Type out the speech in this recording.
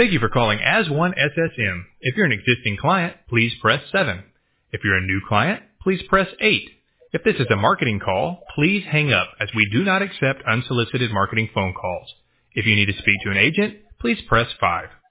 Thank you for calling As One SSM. If you're an existing client, please press 7. If you're a new client, please press 8. If this is a marketing call, please hang up as we do not accept unsolicited marketing phone calls. If you need to speak to an agent, please press 5.